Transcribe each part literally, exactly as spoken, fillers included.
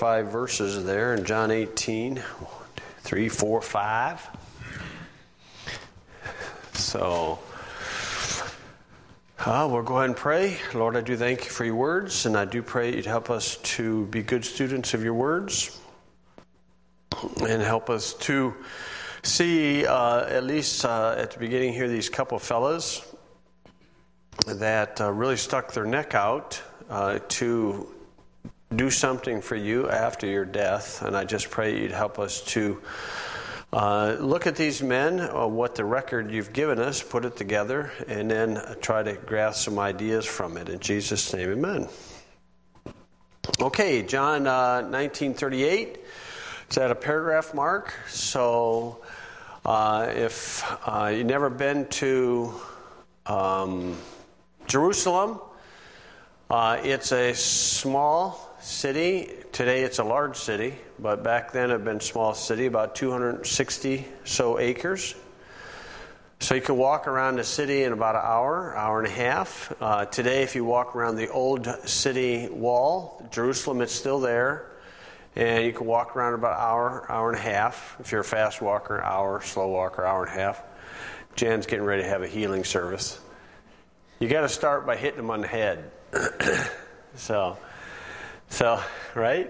five verses there in John eighteen. One, two, three, four, five. So, uh, we'll go ahead and pray. Lord, I do thank you for your words, and I do pray you'd help us to be good students of your words, and help us to see, uh, at least uh, at the beginning here, these couple fellas that uh, really stuck their neck out uh, to do something for you after your death. And I just pray you'd help us to uh, look at these men, uh, what the record you've given us, put it together, and then try to grasp some ideas from it. In Jesus' name, amen. Okay, John uh, nineteen thirty-eight. It's at a paragraph mark. So uh, if uh, you've never been to um, Jerusalem, uh, it's a small city. Today it's a large city, but back then it had been a small city, about two hundred sixty so acres. So you can walk around the city in about an hour, hour and a half. Uh, today, if you walk around the old city wall, Jerusalem, it's still there. And you can walk around about an hour, hour and a half. If you're a fast walker, an hour, slow walker, hour and a half. Jen's getting ready to have a healing service. You got to start by hitting them on the head. so, so right?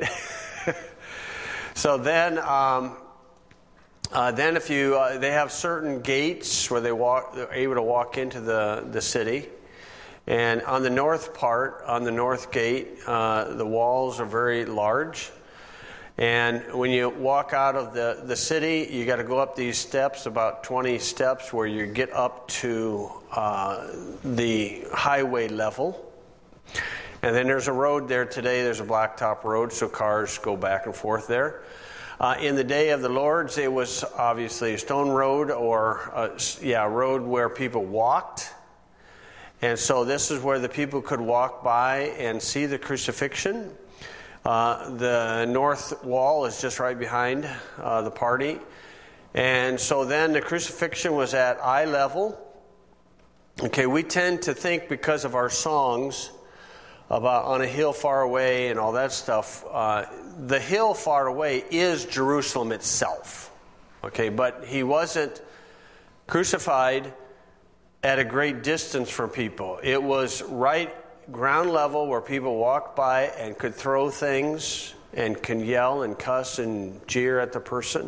so then, um, uh, then if you, uh, they have certain gates where they walk, they're able to walk into the, the city. And on the north part, on the north gate, uh, the walls are very large. And when you walk out of the, the city, you got to go up these steps, about twenty steps, where you get up to uh, the highway level. And then there's a road there today. There's a blacktop road, so cars go back and forth there. Uh, in the day of the Lord's, it was obviously a stone road, or a, yeah, a road where people walked. And so this is where the people could walk by and see the crucifixion. Uh, the north wall is just right behind uh, the party. And so then the crucifixion was at eye level. Okay, we tend to think, because of our songs about on a hill far away and all that stuff, uh, the hill far away is Jerusalem itself. Okay, but he wasn't crucified at a great distance from people. It was right ground level where people walked by and could throw things and can yell and cuss and jeer at the person,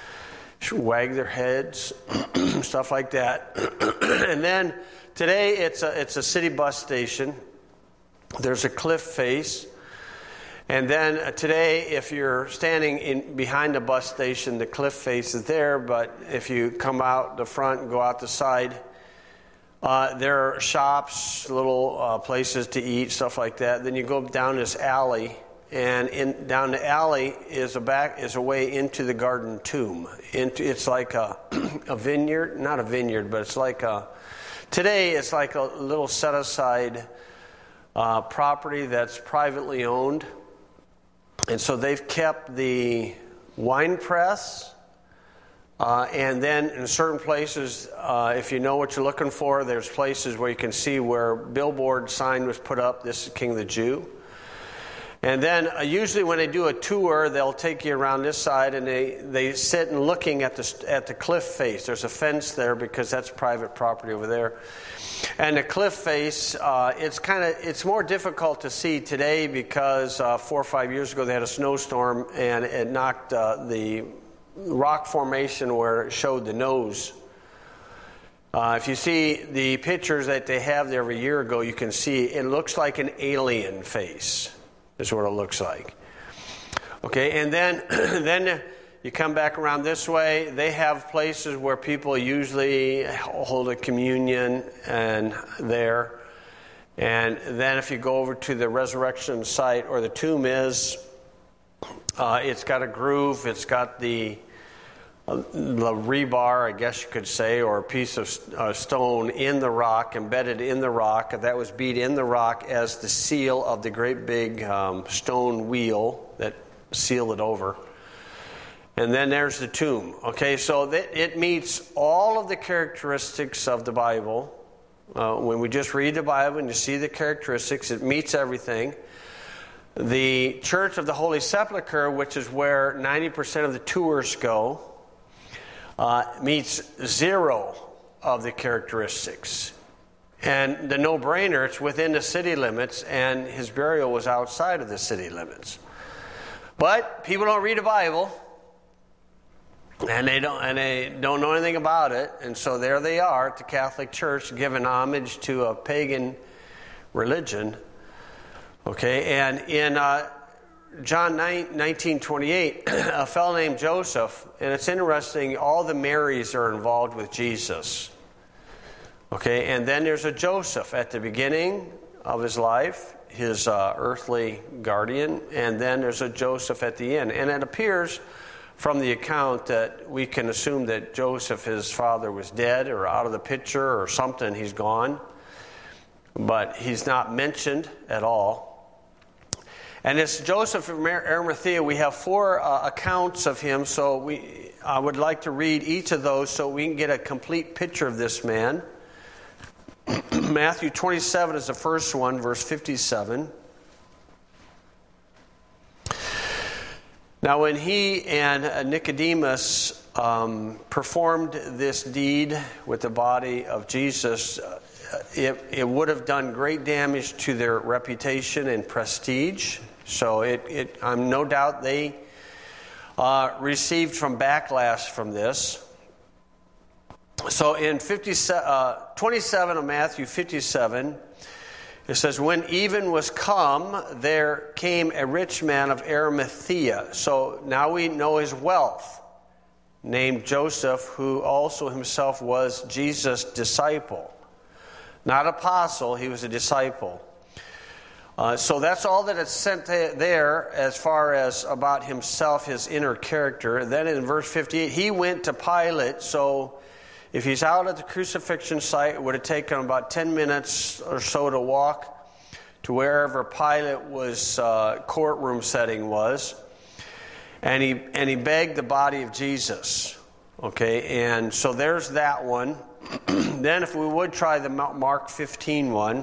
wag their heads, stuff like that. And then today it's a it's a city bus station. There's a cliff face. And then today, if you're standing in behind the bus station, the cliff face is there. But if you come out the front and go out the side, Uh, there are shops, little uh, places to eat, stuff like that. Then you go down this alley, and in down the alley is a back is a way into the Garden Tomb. Into it's like a a vineyard, not a vineyard, but it's like a today it's like a little set aside uh, property that's privately owned, and so they've kept the wine press. Uh, and then in certain places, uh, if you know what you're looking for, there's places where you can see where billboard sign was put up, this is King the Jew. And then uh, usually when they do a tour, they'll take you around this side, and they, they sit and looking at the at the cliff face. There's a fence there because that's private property over there. And the cliff face, uh, it's kind of it's more difficult to see today because uh, four or five years ago they had a snowstorm and it knocked uh, the rock formation where it showed the nose. Uh, if you see the pictures that they have there a year ago, you can see it looks like an alien face. Is what it looks like. Okay, and then then you come back around this way. They have places where people usually hold a communion and there. And then if you go over to the resurrection site, or the tomb is, uh, it's got a groove. It's got the the rebar, I guess you could say, or a piece of uh, stone in the rock, embedded in the rock. That was beat in the rock as the seal of the great big um, stone wheel that sealed it over. And then there's the tomb. Okay, so that it meets all of the characteristics of the Bible. Uh, when we just read the Bible and you see the characteristics, it meets everything. The Church of the Holy Sepulchre, which is where ninety percent of the tours go, uh, meets zero of the characteristics. And the no-brainer, it's within the city limits, and his burial was outside of the city limits. But people don't read the Bible, and they don't and they don't know anything about it, and so there they are at the Catholic Church giving homage to a pagan religion. Okay, and in uh, John nineteen twenty-eight, a fellow named Joseph, and it's interesting, all the Marys are involved with Jesus. Okay, and then there's a Joseph at the beginning of his life, his uh, earthly guardian, and then there's a Joseph at the end. And it appears from the account that we can assume that Joseph, his father, was dead or out of the picture or something, he's gone. But he's not mentioned at all. And it's Joseph of Arimathea. We have four uh, accounts of him, so we I would like to read each of those so we can get a complete picture of this man. Matthew twenty-seven is the first one, verse fifty-seven. Now when he and Nicodemus um, performed this deed with the body of Jesus, uh, it, it would have done great damage to their reputation and prestige. So it, it I'm no doubt they uh, received from backlash from this. So in fifty-seven, uh, twenty-seven of Matthew fifty-seven, it says, when even was come, there came a rich man of Arimathea. So now we know his wealth, named Joseph, who also himself was Jesus' disciple. Not apostle, he was a disciple. Uh, so that's all that it's sent there as far as about himself, his inner character. Then in verse fifty-eight, he went to Pilate. So if he's out at the crucifixion site, it would have taken about ten minutes or so to walk to wherever Pilate was uh, courtroom setting was. And he and he begged the body of Jesus. Okay, and so there's that one. Then if we would try the Mark fifteen one.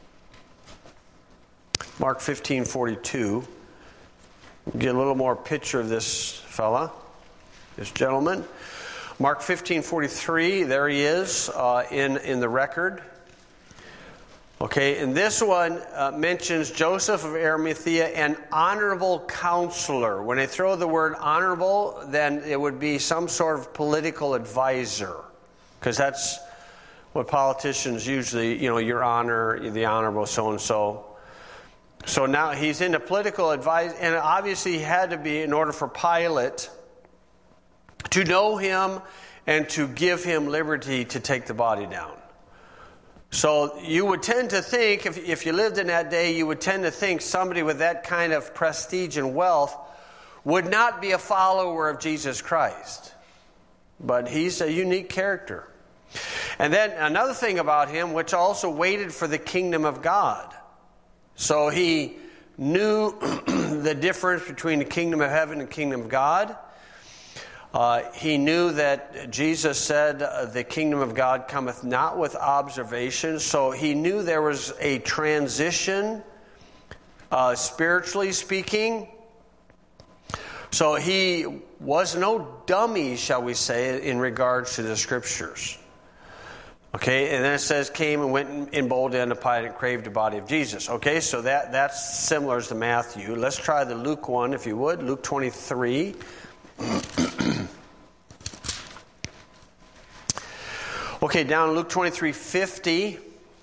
Mark fifteen forty-two. Get a little more picture of this fella, this gentleman. Mark fifteen forty-three, there he is uh, in, in the record. Okay, and this one uh, mentions Joseph of Arimathea, an honorable counselor. When they throw the word honorable, then it would be some sort of political advisor, because that's what politicians usually, you know, your honor, the honorable so-and-so. So now he's into political advice, and obviously he had to be in order for Pilate to know him and to give him liberty to take the body down. So you would tend to think, if, if you lived in that day, you would tend to think somebody with that kind of prestige and wealth would not be a follower of Jesus Christ. But he's a unique character. And then another thing about him, which also waited for the kingdom of God. So he knew the difference between the kingdom of heaven and the kingdom of God. Uh, he knew that Jesus said uh, the kingdom of God cometh not with observation. So he knew there was a transition, uh, spiritually speaking. So he was no dummy, shall we say, in regards to the scriptures. Okay, and then it says, came and went in bold unto Pilate and craved the body of Jesus. Okay, so that, that's similar as to Matthew. Let's try the Luke one, if you would. Luke twenty-three. Okay, down Luke twenty-three fifty.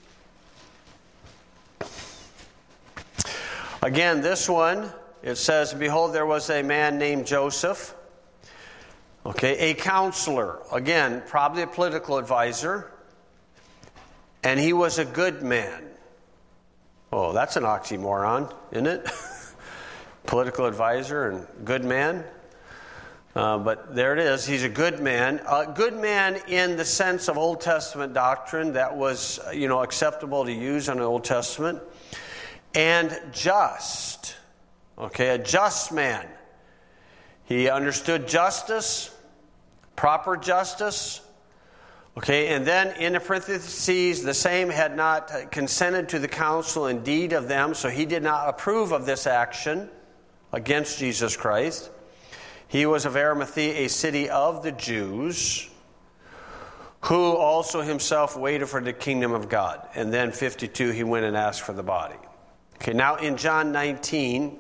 Again, this one, it says, behold, there was a man named Joseph. Okay, a counselor. Again, probably a political advisor. And he was a good man. Oh, that's an oxymoron, isn't it? Political advisor and good man. Uh, but there it is. He's a good man. A good man in the sense of Old Testament doctrine that was, you know, acceptable to use in the Old Testament. And just. Okay, a just man. He understood justice, proper justice. Okay, and then in the parentheses, the same had not consented to the counsel and deed of them, so he did not approve of this action against Jesus Christ. He was of Arimathea, a city of the Jews, who also himself waited for the kingdom of God. And then fifty-two, he went and asked for the body. Okay, now in John nineteen,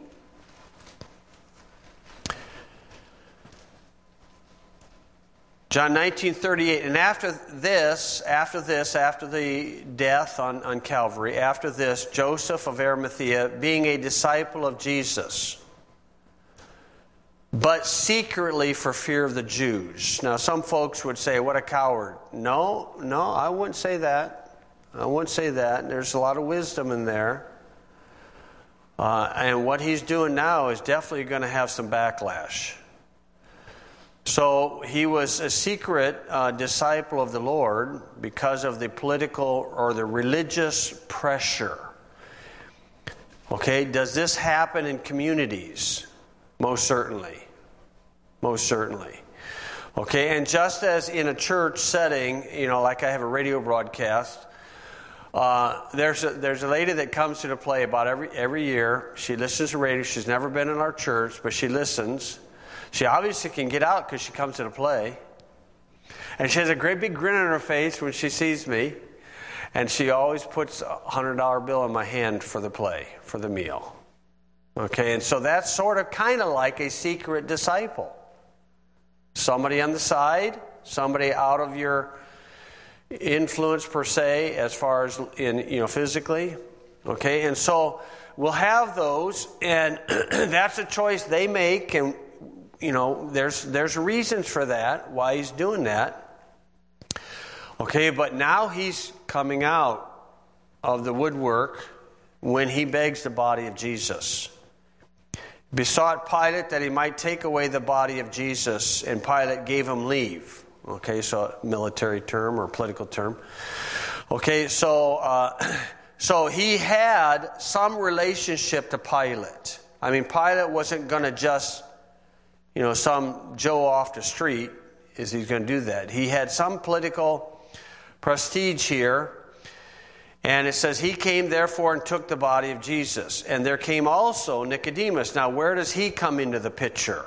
John nineteen thirty-eight, and after this, after this, after the death on, on Calvary, after this, Joseph of Arimathea, being a disciple of Jesus, but secretly for fear of the Jews. Now, some folks would say, what a coward. No, no, I wouldn't say that. I wouldn't say that. There's a lot of wisdom in there. Uh, and what he's doing now is definitely going to have some backlash. So he was a secret uh, disciple of the Lord because of the political or the religious pressure. Okay, does this happen in communities? Most certainly. Most certainly. Okay, and just as in a church setting, you know, like I have a radio broadcast, uh, there's a, there's a lady that comes to the play about every every year. She listens to radio. She's never been in our church, but she listens. She obviously can get out because she comes to the play. And she has a great big grin on her face when she sees me. And she always puts a one hundred dollar bill in my hand for the play, for the meal. Okay, and so that's sort of kind of like a secret disciple. Somebody on the side, somebody out of your influence per se, as far as in, you know, physically. Okay, and so we'll have those, and that's a choice they make, and you know, there's there's reasons for that, why he's doing that. Okay, but now he's coming out of the woodwork when he begs the body of Jesus. Besought Pilate that he might take away the body of Jesus, and Pilate gave him leave. Okay, so military term or political term. Okay, so uh, so he had some relationship to Pilate. I mean, Pilate wasn't going to just, you know, some Joe off the street, is he's going to do that. He had some political prestige here. And it says, he came therefore and took the body of Jesus. And there came also Nicodemus. Now, where does he come into the picture?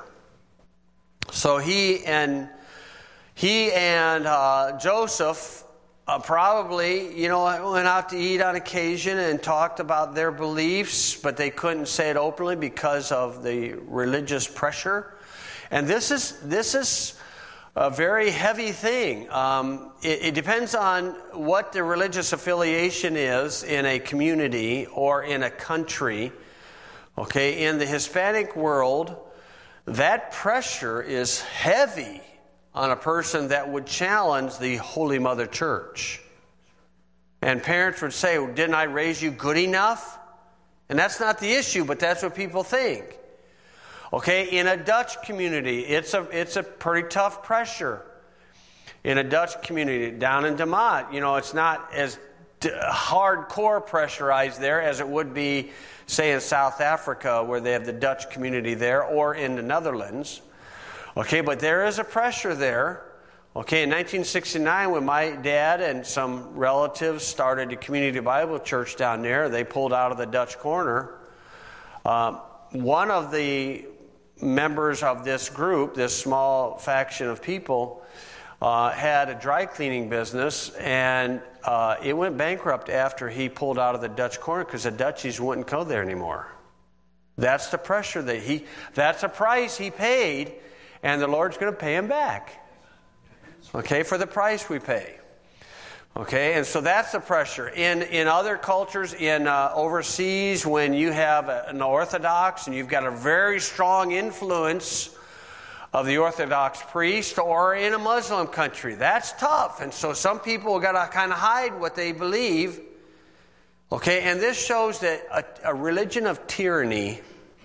So he and he and uh, Joseph uh, probably, you know, went out to eat on occasion and talked about their beliefs, but they couldn't say it openly because of the religious pressure. And this is this is a very heavy thing. Um, it, it depends on what the religious affiliation is in a community or in a country. Okay, in the Hispanic world, that pressure is heavy on a person that would challenge the Holy Mother Church. And parents would say, well, didn't I raise you good enough? And that's not the issue, but that's what people think. Okay, in a Dutch community, it's a it's a pretty tough pressure. In a Dutch community down in Damat, you know, it's not as d- hardcore pressurized there as it would be, say, in South Africa, where they have the Dutch community there, or in the Netherlands. Okay, but there is a pressure there. Okay, in nineteen sixty-nine, when my dad and some relatives started a community Bible church down there, they pulled out of the Dutch corner. Um, one of the members of this group, this small faction of people, uh, had a dry cleaning business, and uh, it went bankrupt after he pulled out of the Dutch corner because the Dutchies wouldn't go there anymore. That's the pressure that he, that's a price he paid, and the Lord's going to pay him back. Okay, for the price we pay. Okay, and so that's the pressure. In in other cultures, in uh, overseas, when you have an Orthodox and you've got a very strong influence of the Orthodox priest, or in a Muslim country, that's tough. And so some people have got to kind of hide what they believe. Okay, and this shows that a, a religion of tyranny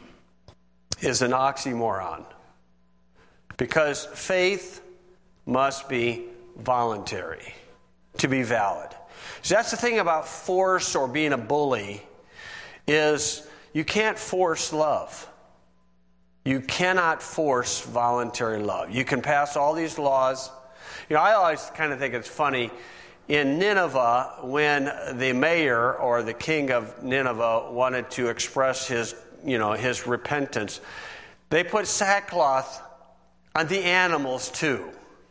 is an oxymoron. Because faith must be voluntary to be valid. So that's the thing about force or being a bully, is you can't force love. You cannot force voluntary love. You can pass all these laws You know, I always kind of think it's funny. In Nineveh, when the mayor or the king of Nineveh wanted to express his, you know, his repentance, they put sackcloth on the animals too.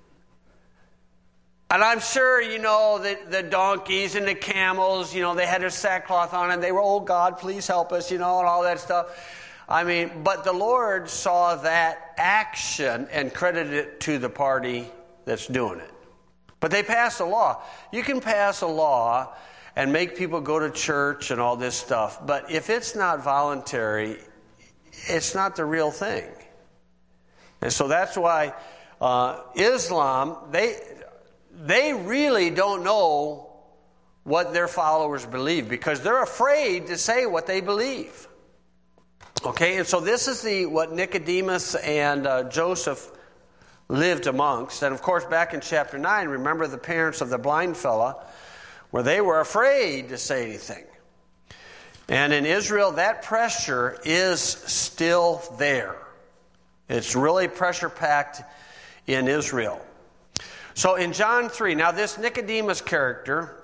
And I'm sure, you know, the, the donkeys and the camels, you know, they had their sackcloth on and they were, oh God, please help us, you know, and all that stuff. I mean, but the Lord saw that action and credited it to the party that's doing it. But they passed a law. You can pass a law and make people go to church and all this stuff, but if it's not voluntary, it's not the real thing. And so that's why uh, Islam, they they really don't know what their followers believe because they're afraid to say what they believe. Okay, and so this is the what Nicodemus and uh, Joseph lived amongst. And of course, back in chapter nine, remember the parents of the blind fella, where they were afraid to say anything. And in Israel, that pressure is still there. It's really pressure-packed in Israel. So in John three, now this Nicodemus character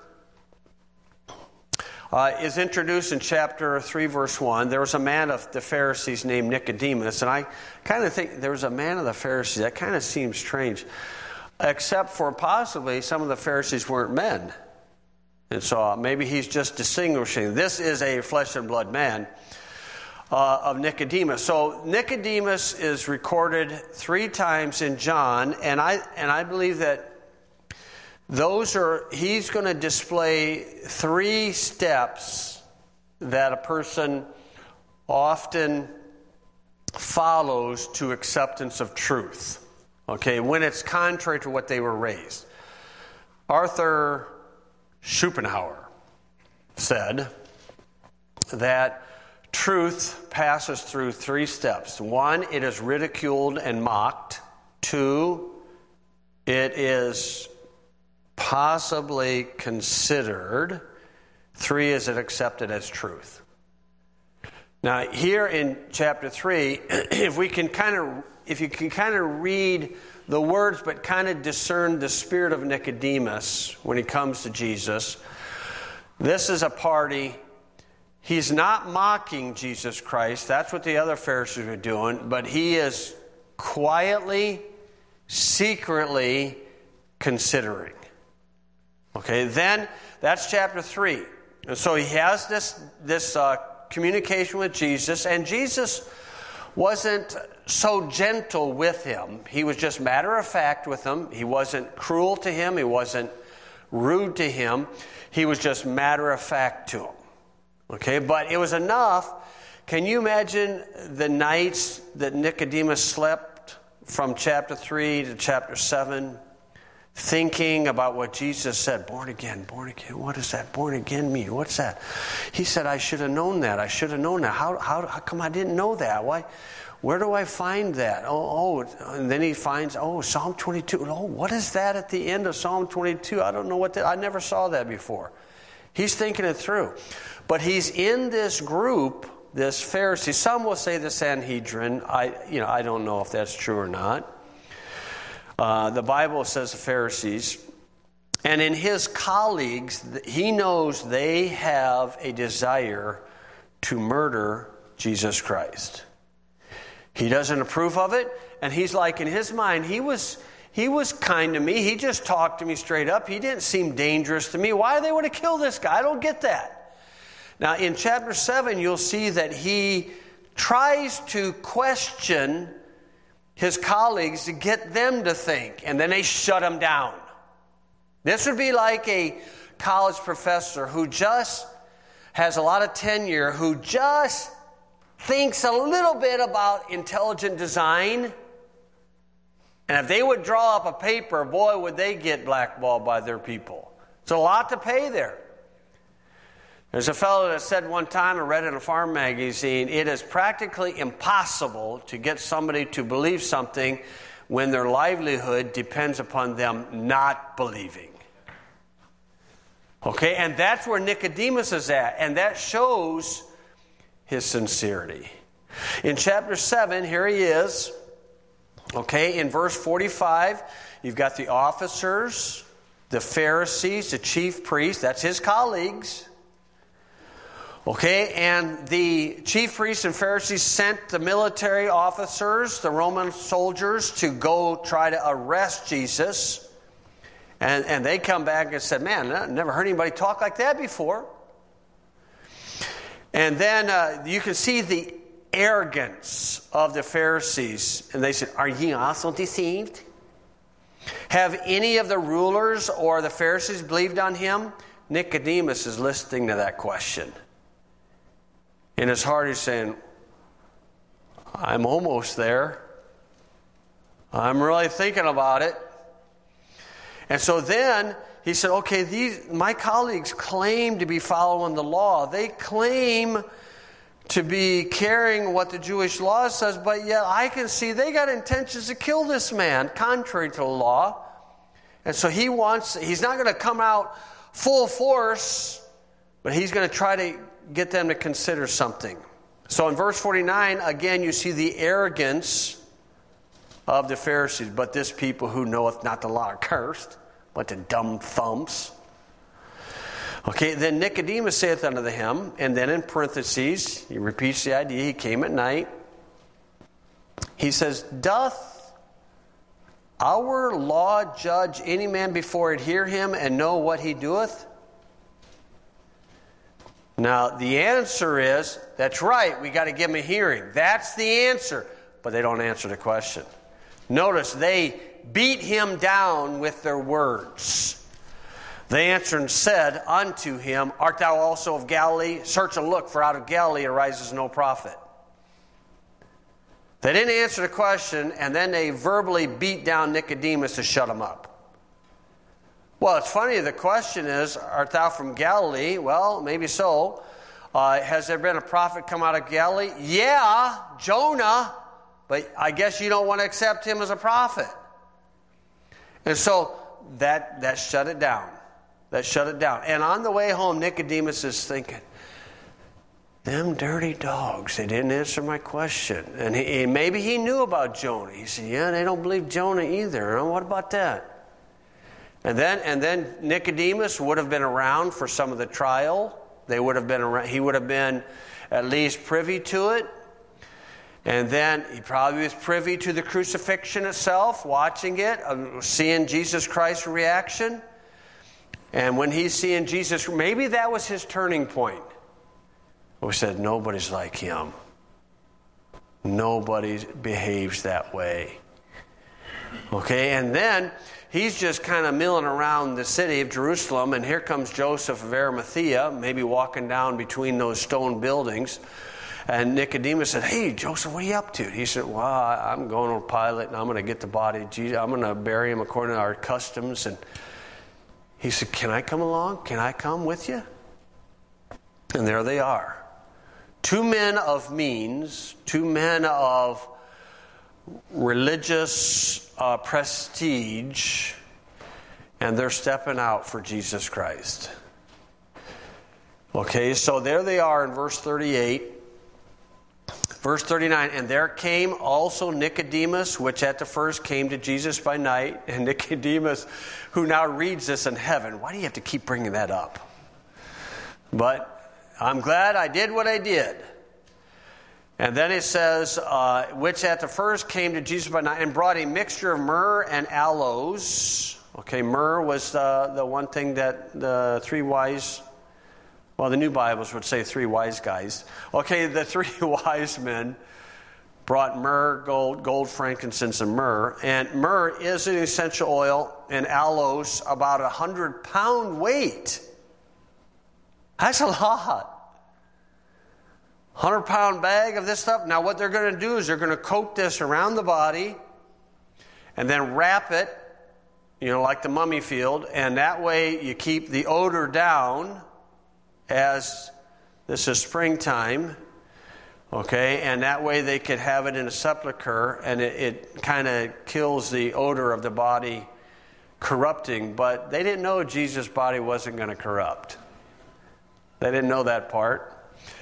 uh, is introduced in chapter three, verse one. There was a man of the Pharisees named Nicodemus, and I kind of think there was a man of the Pharisees. That kind of seems strange, except for possibly some of the Pharisees weren't men. And so maybe he's just distinguishing. This is a flesh and blood man uh, of Nicodemus. So Nicodemus is recorded three times in John, and I and I believe that those are, he's going to display three steps that a person often follows to acceptance of truth. Okay, when it's contrary to what they were raised. Arthur Schopenhauer said that truth passes through three steps. One, it is ridiculed and mocked. Two, it is possibly considered. Three, is it accepted as truth? Now, here in chapter three, if we can kind of, if you can kind of read the words, but kind of discern the spirit of Nicodemus when he comes to Jesus. This is a party. He's not mocking Jesus Christ. That's what the other Pharisees were doing. But he is quietly, secretly considering. Okay, then that's chapter three. And so he has this, this uh, communication with Jesus. And Jesus wasn't so gentle with him. He was just matter of fact with him. He wasn't cruel to him. He wasn't rude to him. He was just matter of fact to him. Okay, but it was enough. Can you imagine the nights that Nicodemus slept from chapter three to chapter seven, thinking about what Jesus said? Born again, born again. What does that born again mean? What's that? He said, I should have known that. I should have known that. How, how, how come I didn't know that? Why? Where do I find that? Oh, oh, and then he finds, oh, Psalm twenty-two. Oh, what is that at the end of Psalm twenty-two? I don't know what that, I never saw that before. He's thinking it through. But he's in this group, this Pharisee. Some will say the Sanhedrin. I, you know, I don't know if that's true or not. Uh, the Bible says the Pharisees. And in his colleagues, he knows they have a desire to murder Jesus Christ. He doesn't approve of it, and he's like, in his mind, he was he was kind to me. He just talked to me straight up. He didn't seem dangerous to me. Why they want to kill this guy? I don't get that. Now, in chapter seven, you'll see that he tries to question his colleagues to get them to think, and then they shut him down. This would be like a college professor who just has a lot of tenure, who just thinks a little bit about intelligent design. And if they would draw up a paper, boy, would they get blackballed by their people. It's a lot to pay there. There's a fellow that said one time, I read in a farm magazine, it is practically impossible to get somebody to believe something when their livelihood depends upon them not believing. Okay, and that's where Nicodemus is at, and that shows his sincerity. In chapter seven, here he is. Okay, in verse forty-five, you've got the officers, the Pharisees, the chief priests, that's his colleagues. Okay, and the chief priests and Pharisees sent the military officers, the Roman soldiers, to go try to arrest Jesus. And, and they come back and said, man, I never heard anybody talk like that before. And then uh, you can see the arrogance of the Pharisees. And they said, are ye also deceived? Have any of the rulers or the Pharisees believed on him? Nicodemus is listening to that question. In his heart he's saying, I'm almost there. I'm really thinking about it. And so then he said, okay, these my colleagues claim to be following the law. They claim to be carrying what the Jewish law says, but yet I can see they got intentions to kill this man, contrary to the law. And so he wants, he's not going to come out full force, but he's going to try to get them to consider something. So in verse forty-nine, again, you see the arrogance of the Pharisees. But this people who knoweth not the law are cursed, but the dumb thumps. Okay, then Nicodemus saith unto him, and then in parentheses, he repeats the idea, he came at night. He says, doth our law judge any man before it hear him and know what he doeth? Now, the answer is, that's right, we got to give him a hearing. That's the answer. But they don't answer the question. Notice, they beat him down with their words. They answered and said unto him, art thou also of Galilee? Search and look, for out of Galilee arises no prophet. They didn't answer the question, and then they verbally beat down Nicodemus to shut him up. Well, it's funny, the question is, art thou from Galilee? Well, maybe so. Uh, has there been a prophet come out of Galilee? Yeah, Jonah, but I guess you don't want to accept him as a prophet. And so that that shut it down. That shut it down. And on the way home, Nicodemus is thinking, them dirty dogs, they didn't answer my question. And he, maybe he knew about Jonah. He said, yeah, they don't believe Jonah either. And what about that? And then and then Nicodemus would have been around for some of the trial. They would have been around, he would have been at least privy to it. And then he probably was privy to the crucifixion itself, watching it, seeing Jesus Christ's reaction. And when he's seeing Jesus, maybe that was his turning point. We said, nobody's like him. Nobody behaves that way. Okay, and then he's just kind of milling around the city of Jerusalem, and here comes Joseph of Arimathea, maybe walking down between those stone buildings. And Nicodemus said, hey, Joseph, what are you up to? He said, well, I'm going to Pilate, and I'm going to get the body of Jesus. I'm going to bury him according to our customs. And he said, can I come along? Can I come with you? And there they are. Two men of means, two men of religious uh, prestige, and they're stepping out for Jesus Christ. Okay, so there they are in verse thirty-eight. Verse thirty-nine, and there came also Nicodemus, which at the first came to Jesus by night. And Nicodemus, who now reads this in heaven, why do you have to keep bringing that up? But I'm glad I did what I did. And then it says, uh, which at the first came to Jesus by night and brought a mixture of myrrh and aloes. Okay, myrrh was uh, the one thing that the three wise... Well, the new Bibles would say three wise guys. Okay, the three wise men brought myrrh, gold, gold, frankincense, and myrrh. And myrrh is an essential oil, and aloes about a hundred pound weight. That's a lot. Hundred pound bag of this stuff. Now, what they're going to do is they're going to coat this around the body, and then wrap it, you know, like the mummy field, and that way you keep the odor down. As this is springtime, okay, and that way they could have it in a sepulcher, and it, it kind of kills the odor of the body corrupting. But they didn't know Jesus' body wasn't going to corrupt. They didn't know that part.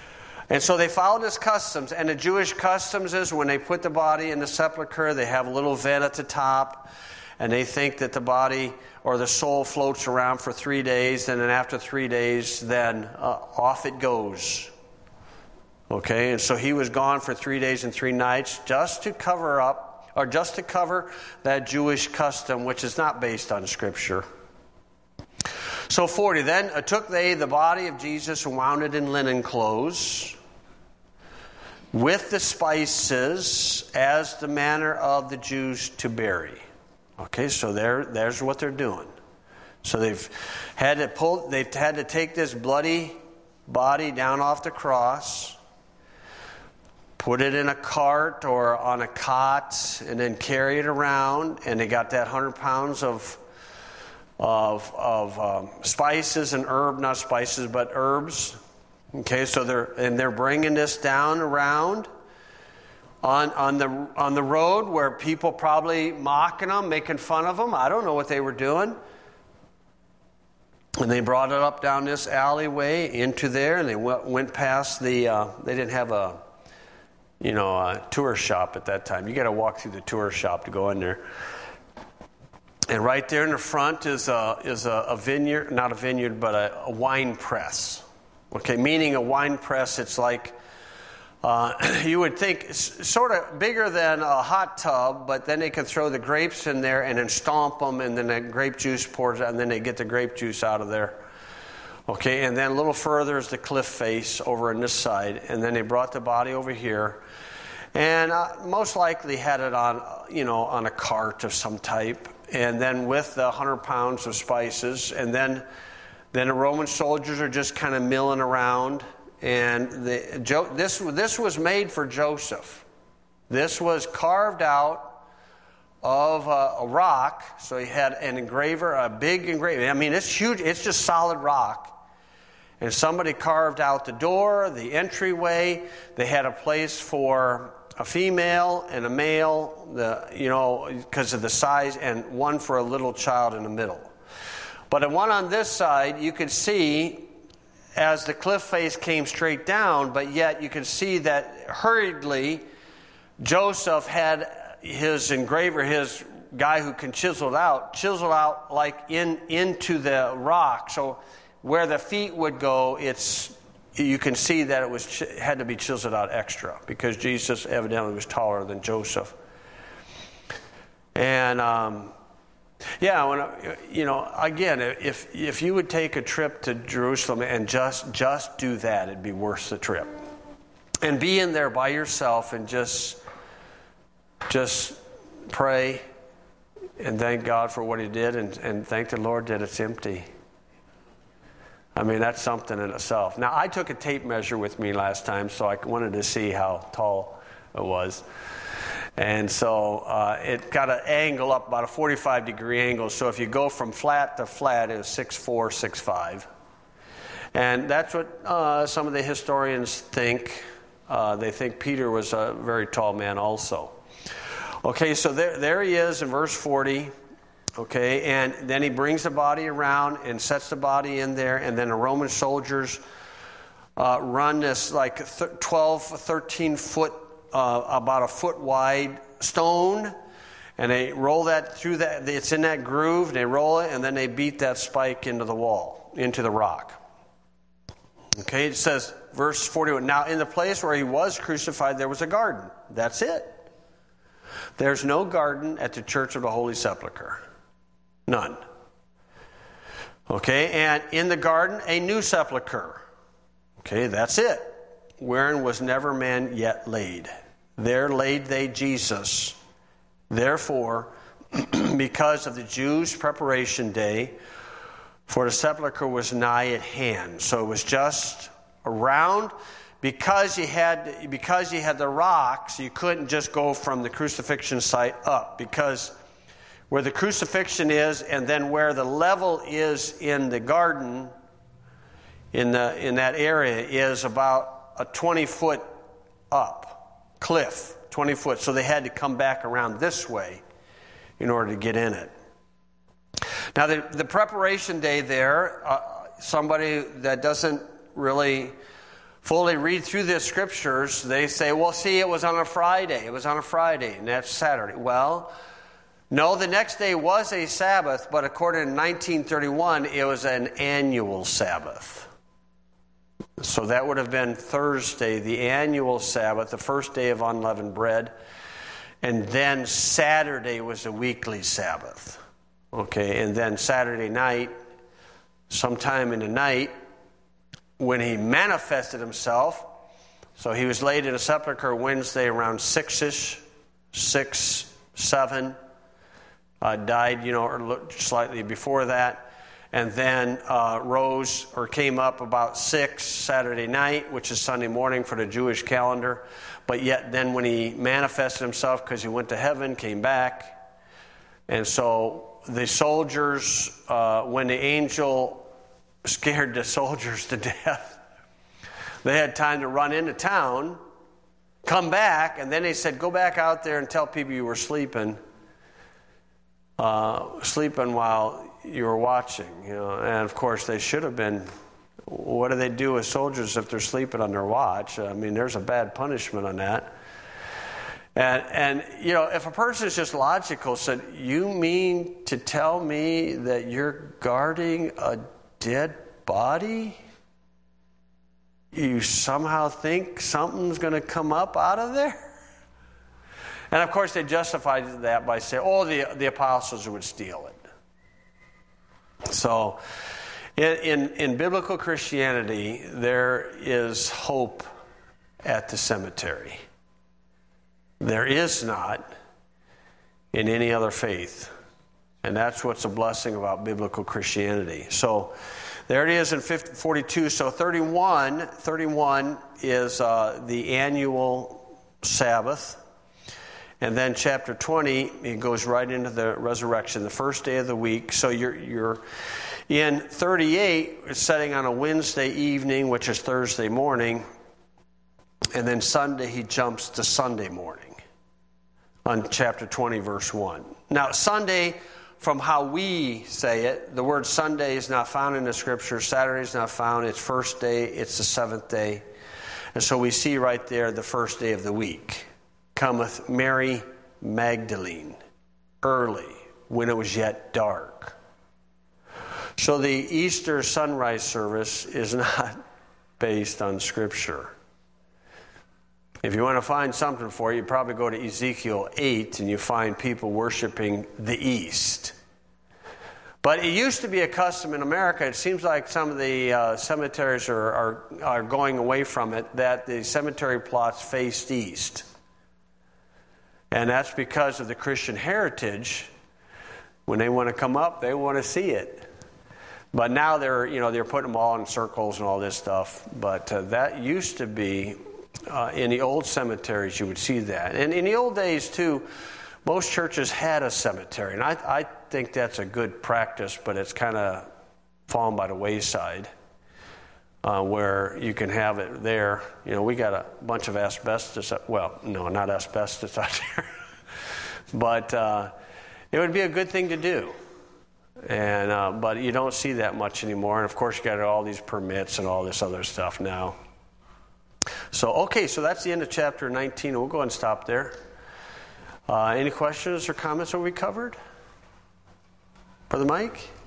And so they followed his customs. And the Jewish customs is when they put the body in the sepulcher, they have a little vent at the top. And they think that the body or the soul floats around for three days. And then after three days, then uh, off it goes. Okay, and so he was gone for three days and three nights just to cover up, or just to cover that Jewish custom, which is not based on Scripture. So forty, then took they the body of Jesus and wound it in linen clothes with the spices as the manner of the Jews to bury. Okay, so there, there's what they're doing. So they've had to pull, they've had to take this bloody body down off the cross, put it in a cart or on a cot, and then carry it around. And they got that hundred pounds of of of um, spices and herb, not spices, but herbs. Okay, so they're and they're bringing this down around on on the on the road where people probably mocking them, making fun of them. I don't know what they were doing. And they brought it up down this alleyway into there, and they went, went past the. Uh, they didn't have a. You know, a tour shop at that time. You got to walk through the tour shop to go in there. And right there in the front is a is a, a vineyard, not a vineyard, but a, a wine press. Okay, meaning a wine press, it's like uh, you would think it's sort of bigger than a hot tub, but then they could throw the grapes in there and then stomp them, and then the grape juice pours out, and then they get the grape juice out of there. Okay, and then a little further is the cliff face over on this side, and then they brought the body over here, and uh, most likely had it on, you know, on a cart of some type, and then with the hundred pounds of spices, and then, then the Roman soldiers are just kind of milling around, and the, jo, this this was made for Joseph. This was carved out of a, a rock, so he had an engraver, a big engraver. I mean, it's huge. It's just solid rock. And somebody carved out the door, the entryway. They had a place for a female and a male, the you know, because of the size, and one for a little child in the middle. But the one on this side, you could see as the cliff face came straight down, but yet you could see that hurriedly Joseph had his engraver, his guy who can chisel it out, chisel out like in into the rock. So where the feet would go, it's you can see that it was had to be chiseled out extra because Jesus evidently was taller than Joseph. And um, yeah, when you know, again, if if you would take a trip to Jerusalem and just just do that, it'd be worth the trip. And be in there by yourself and just just pray and thank God for what He did, and, and thank the Lord that it's empty. I mean, that's something in itself. Now, I took a tape measure with me last time, so I wanted to see how tall it was. And so uh, it got an angle up, about a forty-five degree angle. So if you go from flat to flat, it was six four, six five. And that's what uh, some of the historians think. Uh, they think Peter was a very tall man also. Okay, so there, there he is in verse forty. Okay, and then he brings the body around and sets the body in there, and then the Roman soldiers uh, run this like twelve, thirteen foot, uh, about a foot wide stone, and they roll that through that. It's in that groove, and they roll it, and then they beat that spike into the wall, into the rock. Okay, it says, verse forty-one, now in the place where he was crucified, there was a garden. That's it. There's no garden at the Church of the Holy Sepulchre. None. Okay, and in the garden, a new sepulchre. Okay, that's it. Wherein was never man yet laid. There laid they Jesus. Therefore, because of the Jews' preparation day, for the sepulchre was nigh at hand. So it was just around. Because you had because you had the rocks, you couldn't just go from the crucifixion site up, because where the crucifixion is and then where the level is in the garden, in the in that area, is about a twenty foot up cliff, twenty foot. So they had to come back around this way in order to get in it. Now the, the preparation day there, uh, somebody that doesn't really fully read through the scriptures, they say, well, see, it was on a Friday. It was on a Friday, and that's Saturday. Well, no, the next day was a Sabbath, but according to nineteen thirty-one, it was an annual Sabbath. So that would have been Thursday, the annual Sabbath, the first day of unleavened bread. And then Saturday was a weekly Sabbath. Okay, and then Saturday night, sometime in the night, when he manifested himself, so he was laid in a sepulcher Wednesday around six-ish, six, seven, uh, died, you know, or slightly before that, and then uh, rose or came up about six Saturday night, which is Sunday morning for the Jewish calendar. But yet then when he manifested himself, because he went to heaven, came back. And so the soldiers, uh, when the angel scared the soldiers to death, they had time to run into town, come back, and then they said, go back out there and tell people you were sleeping, uh, sleeping while you were watching. You know, and of course they should have been. What do they do with soldiers if they're sleeping on their watch? I mean, there's a bad punishment on that. And, and you know, if a person is just logical, said, you mean to tell me that you're guarding a dead body? You somehow think something's going to come up out of there? And of course they justified that by saying, oh, the, the apostles would steal it. So in, in, in biblical Christianity, there is hope at the cemetery. There is not in any other faith. And that's what's a blessing about biblical Christianity. So there it is in forty-two. So thirty-one, thirty-one is uh, the annual Sabbath. And then chapter twenty, it goes right into the resurrection, the first day of the week. So you're you're in thirty-eight, it's setting on a Wednesday evening, which is Thursday morning. And then Sunday, he jumps to Sunday morning on chapter twenty, verse one. Now, Sunday, from how we say it, the word Sunday is not found in the Scripture. Saturday is not found. It's first day. It's the seventh day. And so we see right there the first day of the week. Cometh Mary Magdalene early, when it was yet dark. So the Easter sunrise service is not based on Scripture. If you want to find something for it, you probably go to Ezekiel eight and you find people worshiping the east. But it used to be a custom in America. It seems like some of the uh, cemeteries are, are, are going away from it, that the cemetery plots faced east. And that's because of the Christian heritage. When they want to come up, they want to see it. But now they're, you know, they're putting them all in circles and all this stuff. But uh, that used to be, uh, in the old cemeteries, you would see that. And in the old days, too, most churches had a cemetery. And I, I think that's a good practice, but it's kind of fallen by the wayside. Uh, where you can have it there. You know, we got a bunch of asbestos. Well, no, not asbestos out there. But uh, it would be a good thing to do. And uh, but you don't see that much anymore. And, of course, you got all these permits and all this other stuff now. So, okay, so that's the end of chapter nineteen. We'll go ahead and stop there. Uh, any questions or comments that we covered? Brother Mike?